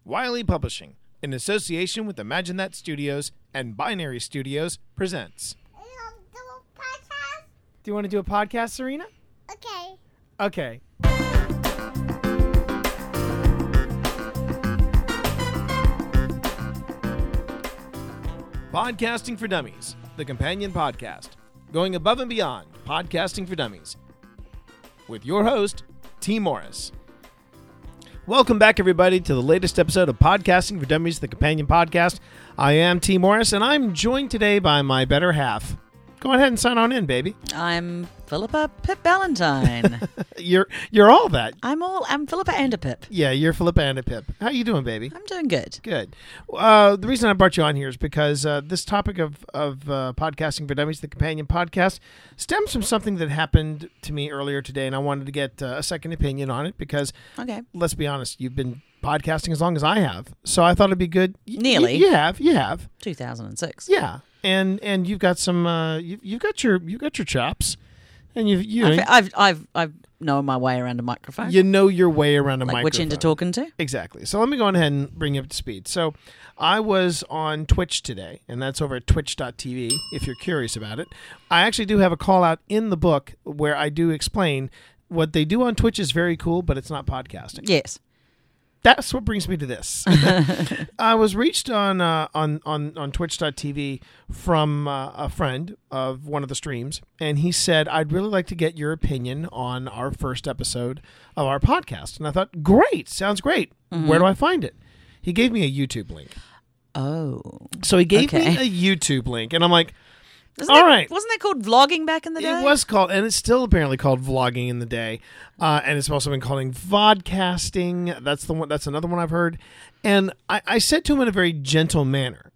Wiley Publishing, in association with Imagine That Studios and Binary Studios, presents. Do you want to do a podcast, Serena? Okay. Podcasting for Dummies, the companion podcast, going above and beyond podcasting for dummies, with your host, T. Morris. Welcome back, everybody, to the latest episode of Podcasting for Dummies, the companion podcast. I am T. Morris, and I'm joined today by my better half. Go ahead and sign on in, baby. I'm Philippa Pip Ballantyne. You're all that. I'm Philippa and a Pip. Yeah, you're Philippa and a Pip. How you doing, baby? I'm doing good. Good. The reason I brought you on here is because this topic of Podcasting for Dummies, the companion podcast, stems from something that happened to me earlier today, and I wanted to get a second opinion on it because, let's be honest, you've been podcasting as long as I have, so I thought it'd be good. Nearly. You have. 2006. Yeah, and you've got some. You've got your chops, and I've known my way around a microphone. You know your way around a microphone. Which end to talking to? Exactly. So let me go ahead and bring you up to speed. So I was on Twitch today, and that's over at twitch.tv if you're curious about it. I actually do have a call out in the book where I do explain what they do on Twitch is very cool, but it's not podcasting. Yes. That's what brings me to this. I was reached on twitch.tv from a friend of one of the streams, and he said, I'd really like to get your opinion on our first episode of our podcast. And I thought, great, sounds great. Mm-hmm. Where do I find it? He gave me a YouTube link. Oh. So he gave me a YouTube link, and I'm like, Wasn't that called vlogging back in the day? It was called, and it's still apparently called vlogging in the day, and it's also been called vodcasting. That's another one I've heard. And I said to him in a very gentle manner.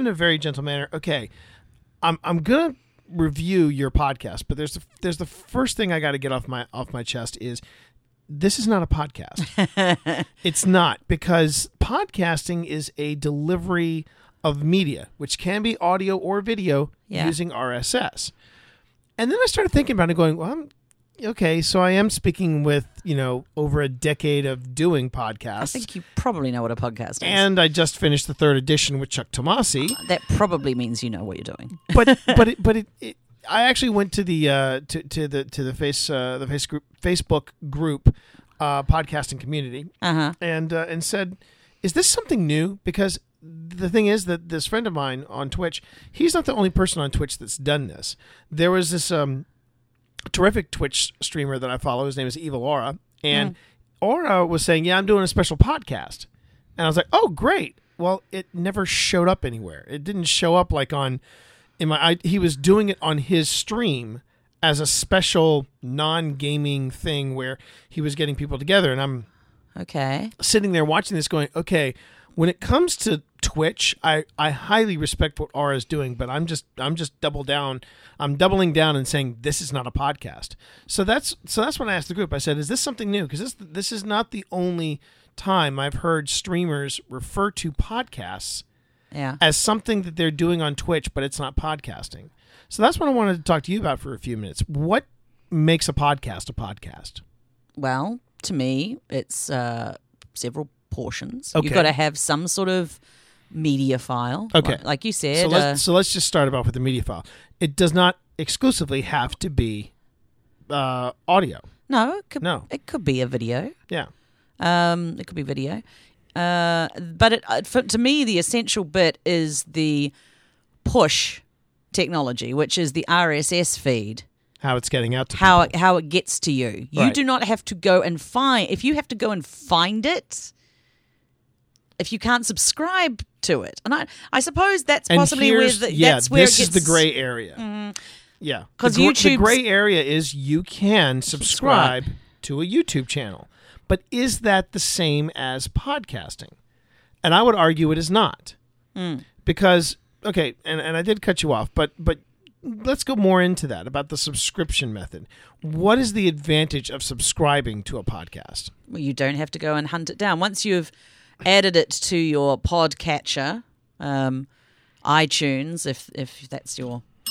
Okay, I'm gonna review your podcast, but there's the first thing I got to get off my chest is this is not a podcast. It's not, because podcasting is a delivery of media, which can be audio or video using RSS. And then I started thinking about it going, well, okay, so I am speaking with, over a decade of doing podcasts. I think you probably know what a podcast is. And I just finished the 3rd edition with Chuck Tomasi. That probably means you know what you're doing. But I actually went to the Facebook group podcasting community and said, is this something new? Because the thing is that this friend of mine on Twitch, he's not the only person on Twitch that's done this. There was this terrific Twitch streamer that I follow. His name is Evil Aura. And Aura was saying, I'm doing a special podcast. And I was like, oh, great. Well, it never showed up anywhere. It didn't show up like he was doing it on his stream as a special non-gaming thing where he was getting people together. And I'm sitting there watching this going, okay, when it comes to Twitch, I highly respect what Aura is doing, but I'm just doubling down and saying this is not a podcast. So that's when I asked the group. I said, is this something new? Because this is not the only time I've heard streamers refer to podcasts as something that they're doing on Twitch, but it's not podcasting. So that's what I wanted to talk to you about for a few minutes. What makes a podcast a podcast? Well, to me, it's several portions. Okay. You've got to have some sort of media file. Okay. Like you said. So let's just start off with the media file. It does not exclusively have to be audio. No. It could be a video. Yeah. It could be video. But to me, the essential bit is the push technology, which is the RSS feed. How it's getting out to people. How it gets to you. You do not have to go and find... If you have to go and find it, if you can't subscribe to it. And I suppose that's possibly where this it gets... is the gray area. Yeah. Because the gray area is you can subscribe to a YouTube channel. But is that the same as podcasting? And I would argue it is not. Because, okay, and I did cut you off, but let's go more into that, about the subscription method. What is the advantage of subscribing to a podcast? Well, you don't have to go and hunt it down. Once you've added it to your podcatcher, iTunes, if that's your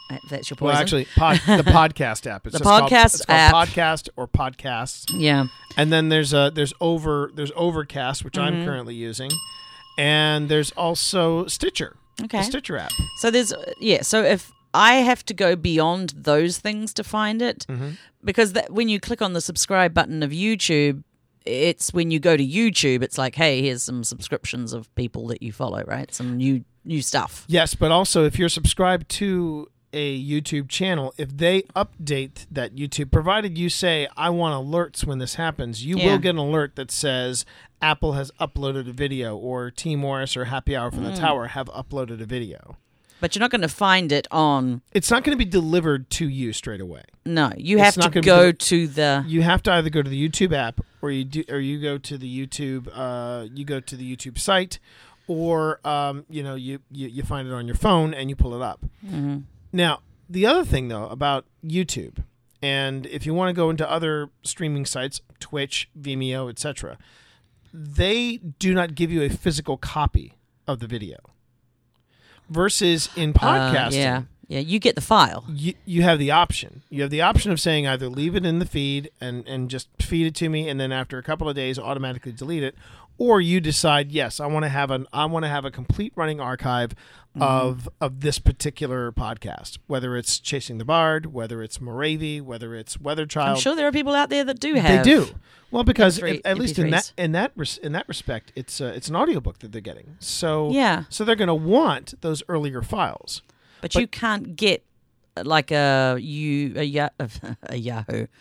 if that's your poison. Well, actually, the podcast app. It's The just called- podcast it's called app. Podcast or Podcasts. Yeah. And then there's Overcast, which I'm currently using, and there's also Stitcher. Okay. The Stitcher app. So there's so if I have to go beyond those things to find it, because when you click on the subscribe button of YouTube, it's when you go to YouTube, it's like, hey, here's some subscriptions of people that you follow, right? Some new stuff. Yes, but also if you're subscribed to a YouTube channel, if they update that YouTube, provided you say, I want alerts when this happens, you will get an alert that says Apple has uploaded a video, or T. Morris or Happy Hour from the Tower have uploaded a video. But you're not going to find it on... It's not going to be delivered to you straight away. No, you have to go to the... You have to either go to the YouTube app, or you go to the YouTube site, or you find it on your phone and you pull it up. Mm-hmm. Now, the other thing though about YouTube, and if you want to go into other streaming sites, Twitch, Vimeo, etc., they do not give you a physical copy of the video. Versus in podcasting, you get the file. You have the option. You have the option of saying either leave it in the feed and just feed it to me, and then after a couple of days automatically delete it, or you decide, yes, I want to have a complete running archive of this particular podcast, whether it's Chasing the Bard, whether it's Moravi, whether it's Weather Child. I'm sure there are people out there that do have. They do. Well, because MP3, at least MP3s. in that respect, it's an audiobook that they're getting. So Yeah. so they're going to want those earlier files. But you can't get like a Yahoo.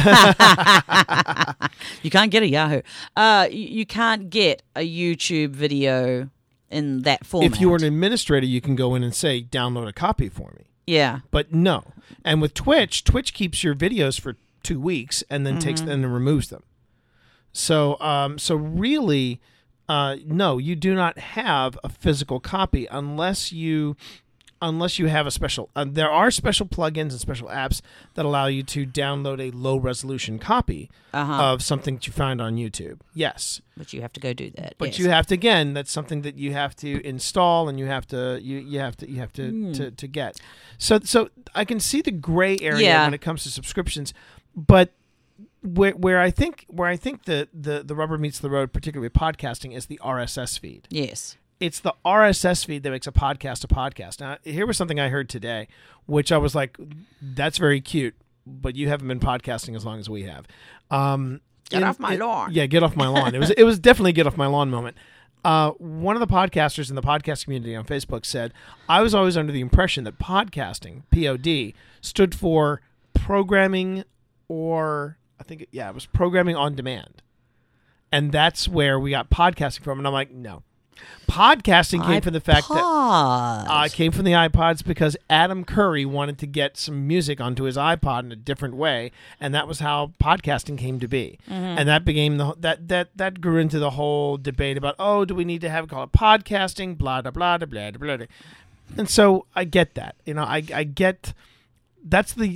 You can't get a Yahoo. You can't get a YouTube video in that format. If you were an administrator, you can go in and say, download a copy for me. Yeah. But no. And with Twitch keeps your videos for 2 weeks and then takes and removes them. So really, no, you do not have a physical copy unless you have a special. There are special plugins and special apps that allow you to download a low resolution copy of something that you find on YouTube. Yes, but you have to go do that. but yes. you have to, again, that's something that you have to install and you have to to get. So I can see the gray area when it comes to subscriptions, but where I think the rubber meets the road, particularly with podcasting, is the RSS feed. Yes. It's the RSS feed that makes a podcast. Now, here was something I heard today, which I was like, that's very cute, but you haven't been podcasting as long as we have. Get off my lawn. Yeah, get off my lawn. It was definitely get off my lawn moment. One of the podcasters in the podcast community on Facebook said, I was always under the impression that podcasting, POD, stood for programming, or I think, it was programming on demand. And that's where we got podcasting from. And I'm like, no. Podcasting came from the fact that came from the iPods, because Adam Curry wanted to get some music onto his iPod in a different way, and that was how podcasting came to be. And that became that grew into the whole debate about, do we need to call it podcasting, blah blah blah blah blah blah. And so I get that, I get. That's the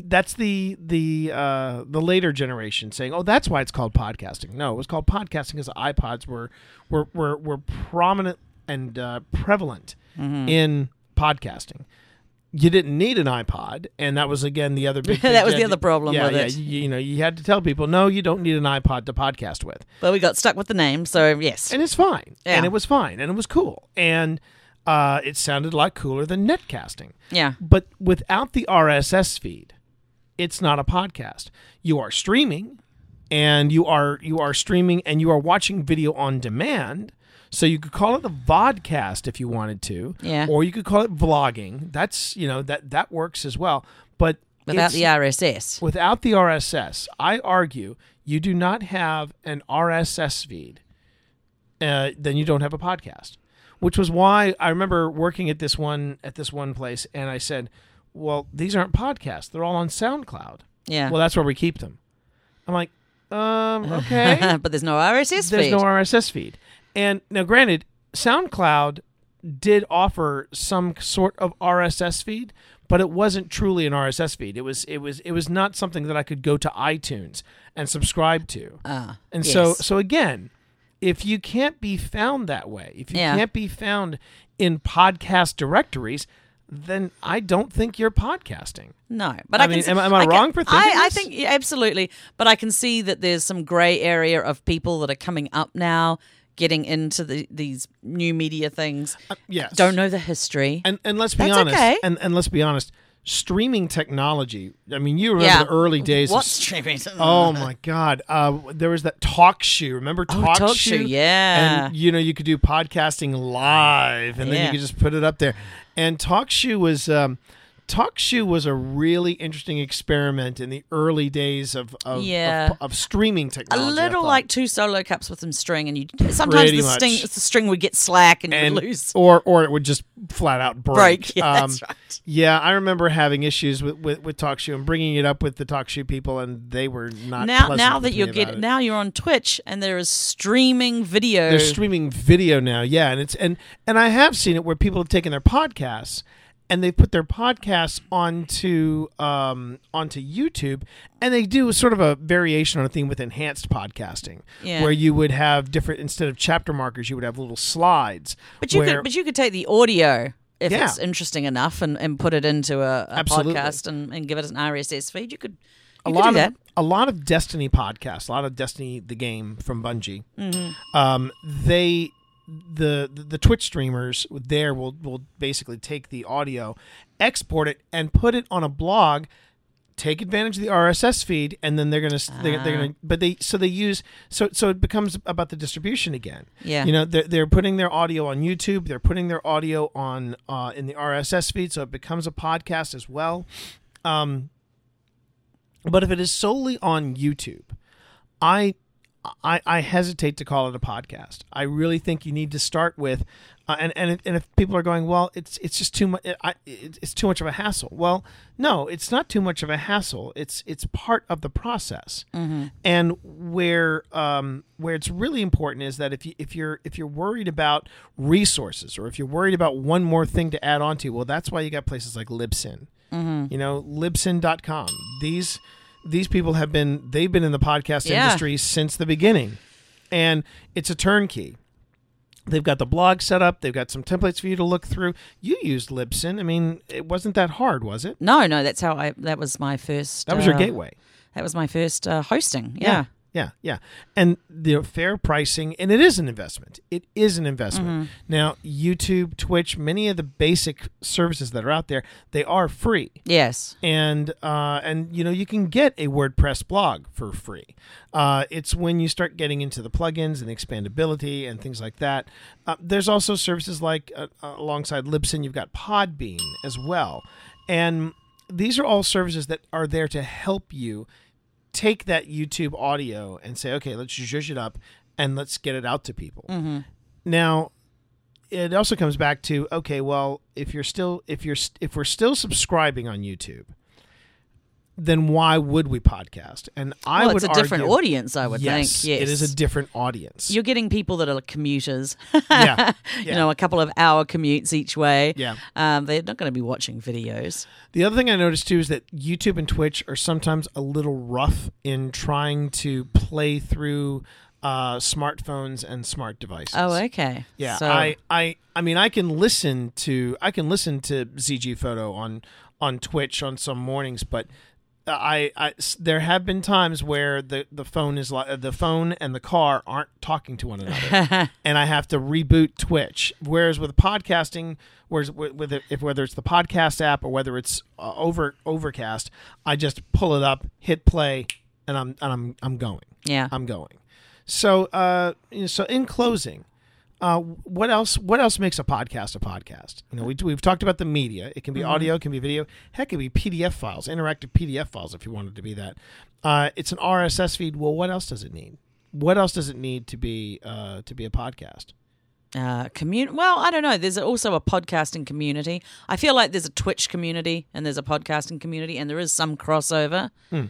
later generation saying, that's why it's called podcasting. No, it was called podcasting because iPods were prominent and prevalent in podcasting. You didn't need an iPod, and that was, again, the other big thing. That was the other problem with it. You had to tell people, no, you don't need an iPod to podcast with. But we got stuck with the name, so yes. And it's fine. Yeah. And it was fine, and it was cool. And it sounded a lot cooler than netcasting. Yeah. But without the RSS feed, it's not a podcast. You are streaming, and you are streaming, and you are watching video on demand. So you could call it a vodcast if you wanted to, or you could call it vlogging. That's that works as well. But without the RSS, without the RSS, I argue you do not have an RSS feed, then you don't have a podcast. Which was why I remember working at this one place, and I said, well, these aren't podcasts. They're all on SoundCloud. Yeah. Well, that's where we keep them. I'm like, okay. But there's no RSS feed. There's no RSS feed. And now, granted, SoundCloud did offer some sort of RSS feed, but it wasn't truly an RSS feed. It was not something that I could go to iTunes and subscribe to. And yes. so again, if you can't be found that way, if you can't be found in podcast directories, then I don't think you're podcasting. No, but I mean, am I wrong for thinking I this? think yeah, absolutely, but I can see that there's some grey area of people that are coming up now, getting into these new media things. Yes, don't know the history, and let's be That's honest. okay. And let's be honest. Streaming technology. I mean, you remember the early days. What's streaming? Oh my God! There was that TalkShoe. Remember TalkShoe? Yeah. And you could do podcasting live, and then you could just put it up there. And TalkShoe was a really interesting experiment in the early days of streaming technology. A little like two solo cups with some string, and sometimes the string would get slack and you would lose, or it would just flat out break. Yeah, that's right. Yeah, I remember having issues with TalkShoe and bringing it up with the TalkShoe people, and they were not. Now that you're on Twitch, and there is streaming video. There's streaming video now, yeah, and I have seen it where people have taken their podcasts. And they put their podcasts onto YouTube, and they do sort of a variation on a theme with enhanced podcasting, where you would have different, instead of chapter markers, you would have little slides. But you could take the audio if it's interesting enough and put it into a podcast and give it an RSS feed. You could do that. A lot of Destiny podcasts, a lot of Destiny the game from Bungie, the Twitch streamers there will basically take the audio, export it, and put it on a blog, take advantage of the RSS feed, and then they're gonna use it becomes about the distribution again. Yeah, they're putting their audio on YouTube, they're putting their audio on in the RSS feed, so it becomes a podcast as well. But if it is solely on YouTube, I hesitate to call it a podcast. I really think you need to start with, and if people are going, well, it's just too much. It's too much of a hassle. Well, no, it's not too much of a hassle. It's part of the process. Mm-hmm. And where it's really important is that if you're worried about resources, or if you're worried about one more thing to add on to, well, that's why you got places like Libsyn. Mm-hmm. Libsyn.com. These people they've been in the podcast industry since the beginning, and it's a turnkey. They've got the blog set up. They've got some templates for you to look through. You used Libsyn. I mean, it wasn't that hard, was it? No, that was my first. That was your gateway. That was my first hosting. Yeah. Yeah. And the fair pricing, and it is an investment. It is an investment. Mm-hmm. Now, YouTube, Twitch, many of the basic services that are out there, they are free. Yes. And you can get a WordPress blog for free. It's when you start getting into the plugins and expandability and things like that. There's also services like alongside Libsyn, you've got Podbean as well. And these are all services that are there to help you take that YouTube audio and say, okay, let's zhuzh it up and let's get it out to people. Mm-hmm. Now, it also comes back to, okay, well, if we're still subscribing on YouTube, then why would we podcast? And I would it's a different audience, I would think. Yes, it is a different audience. You're getting people that are commuters. Yeah. A couple of hour commutes each way. Yeah. They're not going to be watching videos. The other thing I noticed too is that YouTube and Twitch are sometimes a little rough in trying to play through smartphones and smart devices. Oh, okay. Yeah. So, I mean, I can listen to ZG Photo on Twitch on some mornings, but there have been times where the phone and the car aren't talking to one another, and I have to reboot Twitch. Whereas with podcasting, whether it's the podcast app or whether it's Overcast, I just pull it up, hit play, and I'm going. Yeah, I'm going. So in closing, what else makes a podcast? We've talked about the media. It can be audio, it can be video. Heck, it can be PDF files, interactive PDF files if you want it to be that. It's an RSS feed. Well, what else does it need? What else does it need to be a podcast? Well, I don't know. There's also a podcasting community. I feel like there's a Twitch community and there's a podcasting community, and there is some crossover.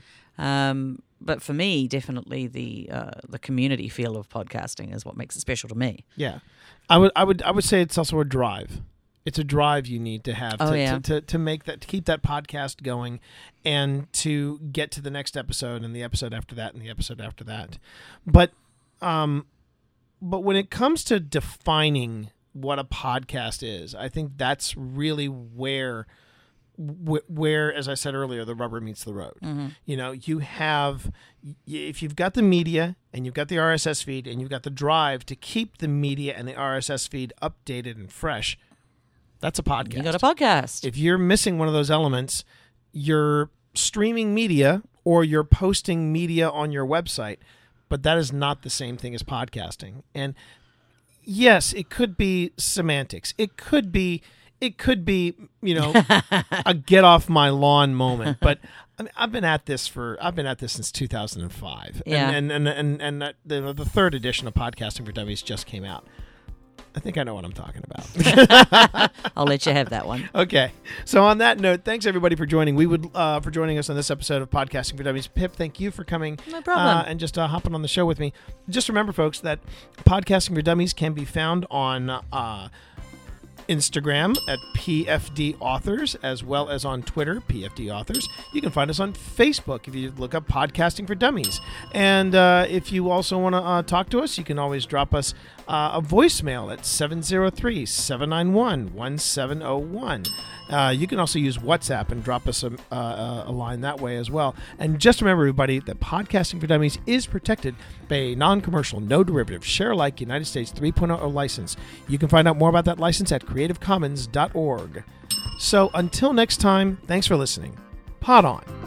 But for me, definitely the community feel of podcasting is what makes it special to me. Yeah, I would say it's also a drive. It's a drive you need to have to make that, to keep that podcast going, and to get to the next episode and the episode after that and the episode after that. But when it comes to defining what a podcast is. I think that's really where, as I said earlier, the rubber meets the road. Mm-hmm. You know, if you've got the media and you've got the RSS feed and you've got the drive to keep the media and the RSS feed updated and fresh, that's a podcast. You got a podcast. If you're missing one of those elements, you're streaming media or you're posting media on your website, but that is not the same thing as podcasting. And yes, it could be semantics. It could be, you know, a get off my lawn moment. But I mean, I've been at this since 2005. Yeah. And the third edition of Podcasting for Dummies just came out. I think I know what I'm talking about. I'll let you have that one. Okay. So on that note, thanks everybody for joining. We would for joining us on this episode of Podcasting for Dummies. Pip, thank you for coming. No problem. And just hopping on the show with me. Just remember, folks, that Podcasting for Dummies can be found on Instagram at PFD Authors, as well as on Twitter, PFD Authors. You can find us on Facebook if you look up Podcasting for Dummies. And if you also want to talk to us, you can always drop us a voicemail at 703-791-1701. You can also use WhatsApp and drop us a line that way as well. And just remember, everybody, that Podcasting for Dummies is protected by a non-commercial, no-derivative, share-alike United States 3.0 license. You can find out more about that license at creativecommons.org. So until next time, thanks for listening. Pod on.